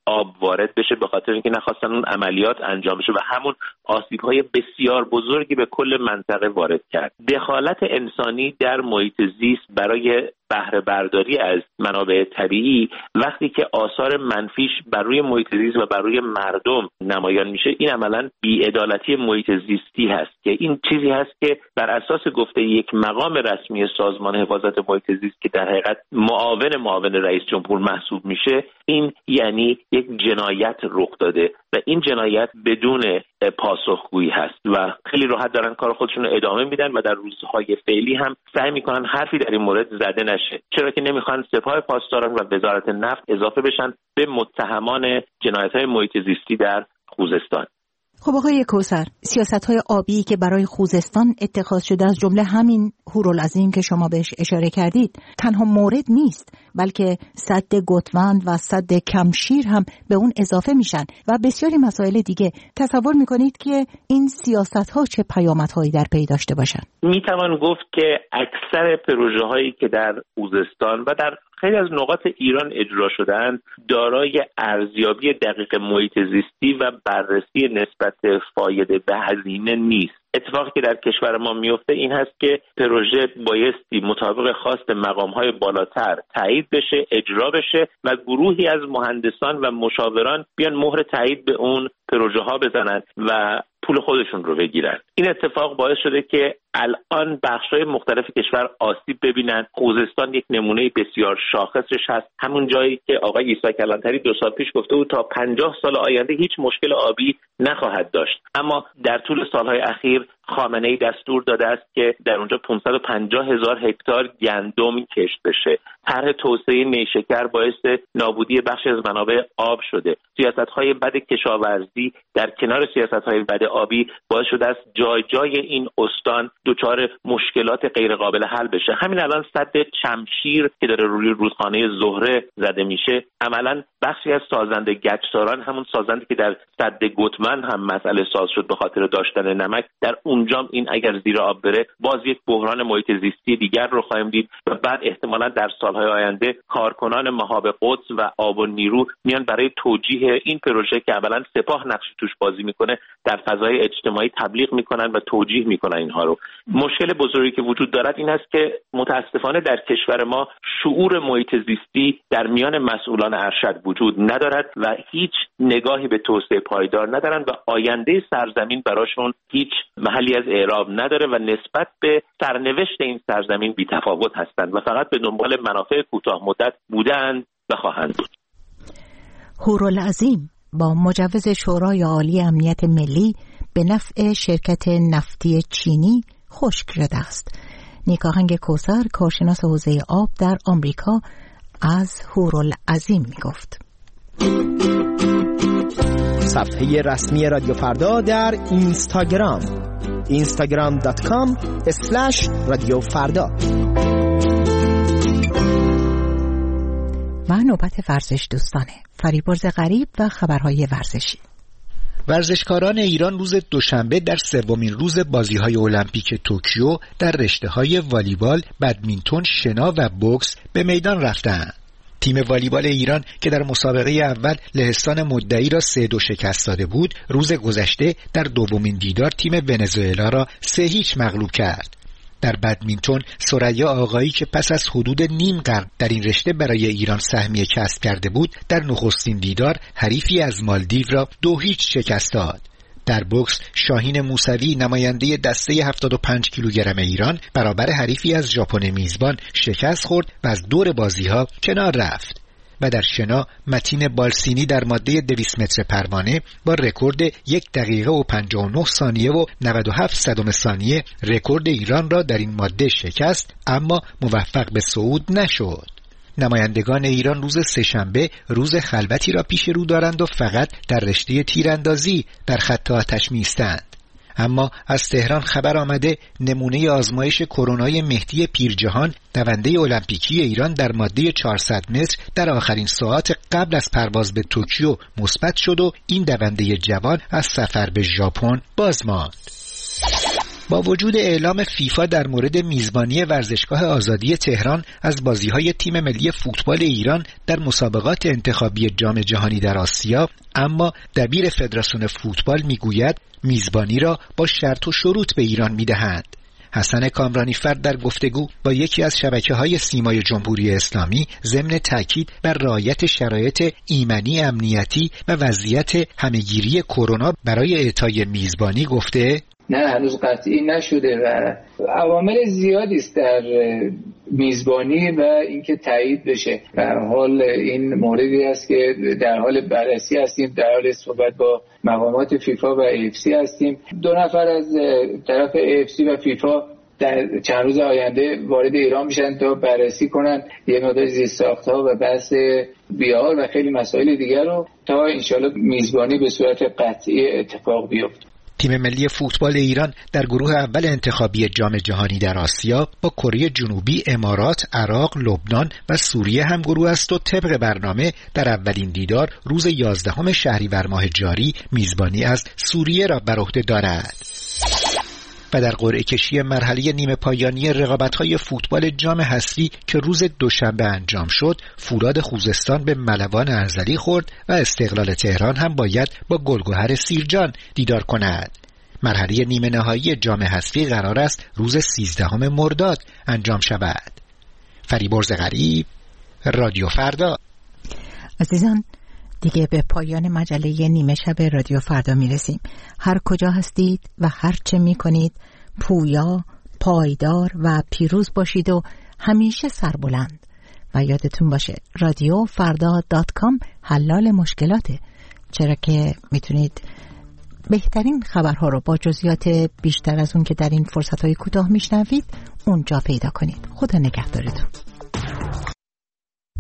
آب وارد بشه، به خاطر اینکه نخواستن اون عملیات انجام بشه و همون آسیب‌های بسیار بزرگی به کل منطقه وارد کرد. دخالت انسانی در محیط زیست برای بهره برداری از منابع طبیعی وقتی که آثار منفیش بر روی محیط زیست و بر روی مردم نمایان میشه، این عملاً بی‌عدالتی محیط زیستی هست که این چیزی هست که بر اساس گفته یک مقام رسمی سازمان حفاظت محیط زیست که در حقیقت معاون رئیس جمهور محسوب میشه، این یعنی یک جنایت رخ داده و این جنایت بدون پاسخگویی هست و خیلی راحت دارن کار خودشون رو ادامه میدن و در روزهای فعلی هم سعی میکنن حرفی در این مورد زده نشه، چرا که نمیخوان سپاه پاسداران و وزارت نفت اضافه بشن به متهمان جنایت‌های محیط زیستی در خوزستان. خب آقای کوثر، سیاست‌های آبی که برای خوزستان اتخاذ شده از جمله همین هورالعظیم که شما بهش اشاره کردید تنها مورد نیست، بلکه سد گتوند و سد کمشیر هم به اون اضافه میشن و بسیاری مسائل دیگه. تصور میکنید که این سیاست‌ها چه پیامدهایی در پی داشته باشن؟ میتوان گفت که اکثر پروژه‌هایی که در خوزستان و در خیلی از نقاط ایران اجرا شده‌اند دارای ارزیابی دقیق محیط زیستی و بررسی نسبت فایده به هزینه نیست. اتفاقی که در کشور ما میفته این هست که پروژه بایستی مطابق خواست مقام‌های بالاتر تایید بشه، اجرا بشه و گروهی از مهندسان و مشاوران بیان مهر تایید به اون پروژه ها بزنن و پول خودشون رو بگیرن. این اتفاق باعث شده که الان بخش‌های مختلف کشور آسیب ببینن. خوزستان یک نمونه بسیار شاخصش هست، همون جایی که آقای عیسی کلانتری 2 سال پیش گفته بود تا 50 سال آینده هیچ مشکل آبی نخواهد داشت، اما در طول سالهای اخیر خامنه‌ای دستور داده است که در اونجا 550,000 هکتار گندم کشت بشه. طرح توسعه نیشکر باعث نابودی بخشی از منابع آب شده. سیاست‌های بد کشاورزی در کنار سیاست‌های بد آبی باعث شده است جای جای این استان دچار مشکلات غیر قابل حل بشه. همین الان سد شمشیر که داره روی رودخانه زهره زده میشه، عملاً بخشی از سازنده گچساران، همون سازنده که در سد گتمن هم مسئله ساز شد به خاطر داشتن نمک، در اونجا این اگر زیر آب بره باز یک بحران محیط زیستی دیگر رو خواهیم دید و بعد احتمالاً در سالهای آینده کارکنان مهاب قدس و آب و نیرو میان برای توجیه این پروژه که اولا سپاه نقش توش بازی میکنه در فضای اجتماعی تبلیغ میکنن و توجیه میکنن اینها رو. مشکل بزرگی که وجود دارد این است که متاسفانه در کشور ما شعور محیط زیستی در میان مسئولان ارشد وجود ندارد و هیچ نگاهی به توسعه پایدار ندارند و آینده سرزمین براشون هیچ محلی از اعراب نداره و نسبت به سرنوشت این سرزمین بی‌تفاوت هستند و فقط به دنبال منافع کوتاه مدت بودند و خواهند بود. هورالعظیم با مجوز شورای عالی امنیت ملی به نفع شرکت نفتی چینی خشک شده است. نیکاهنگ کوثر، کارشناس حوزه آب در آمریکا، از هورالعظیم میگفت. صفحه رسمی رادیو فردا در اینستاگرام instagram.com/رادیوفردا. و نوبت ورزش دوستانه، فریبرز غریب و خبرهای ورزشی. ورزشکاران ایران روز دوشنبه در سومین روز بازی‌های المپیک توکیو در رشته‌های والیبال، بدمینتون، شنا و بوکس به میدان رفتند. تیم والیبال ایران که در مسابقه اول لهستان مدعی را 3-2 شکست داده بود، روز گذشته در دومین دیدار تیم ونزوئلا را 3-0 مغلوب کرد. در بدمینتون، ثریا آقایی که پس از حدود نیم قرن در این رشته برای ایران سهمیه کسب کرده بود، در نخستین دیدار حریفی از مالدیو را 2-0 شکست داد. در بوکس، شاهین موسوی نماینده دسته 75 کیلوگرم ایران برابر حریفی از ژاپن میزبان شکست خورد و از دور بازی‌ها کنار رفت. و در شنا، متین بالسینی در ماده 200 متر پروانه با رکورد 1 دقیقه و 59 ثانیه و 97 صدم ثانیه رکورد ایران را در این ماده شکست، اما موفق به صعود نشد. نمایندگان ایران روز سه‌شنبه روز خلوتی را پیش رو دارند و فقط در رشته تیراندازی در خط آتش می‌ایستند. اما از تهران خبر آمده نمونه آزمایش کرونای مهدی پیرجهان، دونده المپیکی ایران در ماده 400 متر در آخرین ساعات قبل از پرواز به توکیو مثبت شد و این دونده جوان از سفر به ژاپن باز ماند. با وجود اعلام فیفا در مورد میزبانی ورزشگاه آزادی تهران از بازی‌های تیم ملی فوتبال ایران در مسابقات انتخابی جام جهانی در آسیا، اما دبیر فدراسیون فوتبال میگوید میزبانی را با شرط و شروط به ایران میدهند. حسن کامرانیفر در گفتگو با یکی از شبکه‌های سیمای جمهوری اسلامی ضمن تاکید بر رعایت شرایط ایمنی، امنیتی و وضعیت همهگیری کرونا برای اعطای میزبانی گفته: نه، هنوز قطعی نشده و عوامل زیادی است در میزبانی و اینکه تایید بشه. به هر حال این موردی است که در حال بررسی هستیم، در حال صحبت با مقامات فیفا و AFC هستیم. 2 نفر از طرف AFC و فیفا در چند روز آینده وارد ایران میشن تا بررسی کنن یه مقدار زیرساخت‌ها و بحث بیار و خیلی مسائل دیگر رو تا انشالله میزبانی به صورت قطعی اتفاق بیفته. تیم ملی فوتبال ایران در گروه اول انتخابی جام جهانی در آسیا با کره جنوبی، امارات، عراق، لبنان و سوریه هم گروه است و طبق برنامه در اولین دیدار روز 11 شهریور ماه جاری میزبانی از سوریه را بر عهده دارد. و در قرعه کشی مرحله نیمه پایانی رقابت‌های فوتبال جام حذفی که روز دوشنبه انجام شد، فولاد خوزستان به ملوان ارزلی خورد و استقلال تهران هم باید با گلگهر سیرجان دیدار کند. مرحله نیمه نهایی جام حذفی قرار است روز 13 مرداد انجام شود. فریبرز غریب، رادیو فردا. عزیزان، دیگه به پایان مجله نیمه شب رادیو فردا میرسیم. هر کجا هستید و هر چه میکنید پویا، پایدار و پیروز باشید و همیشه سربلند. و یادتون باشه رادیو فردا.com حلال مشکلاته، چرا که میتونید بهترین خبرها رو با جزئیات بیشتر از اون که در این فرصتهای کوتاه میشنوید اونجا پیدا کنید. خدا نگهدارتون.